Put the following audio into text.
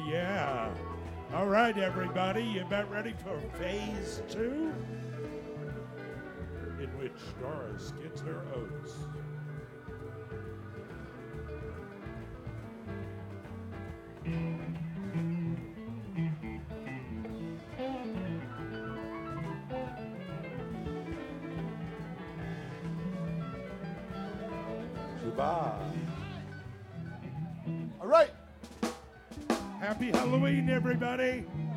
yeah. All right, everybody, you about ready for phase 2? In which Doris gets her oats. Goodbye. All right. Happy Halloween, everybody.